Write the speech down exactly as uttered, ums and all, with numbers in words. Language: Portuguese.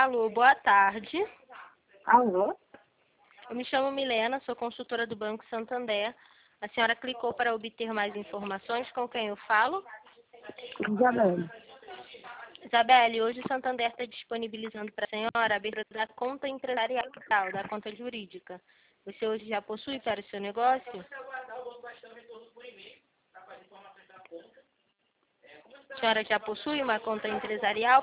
Alô, boa tarde. Alô? Eu me chamo Milena, sou consultora do Banco Santander. A senhora clicou para obter mais informações. Com quem eu falo? Isabelle. Isabelle, hoje o Santander está disponibilizando para a senhora a abertura da conta empresarial, da conta jurídica. Você hoje já possui para o seu negócio? A senhora já possui uma conta empresarial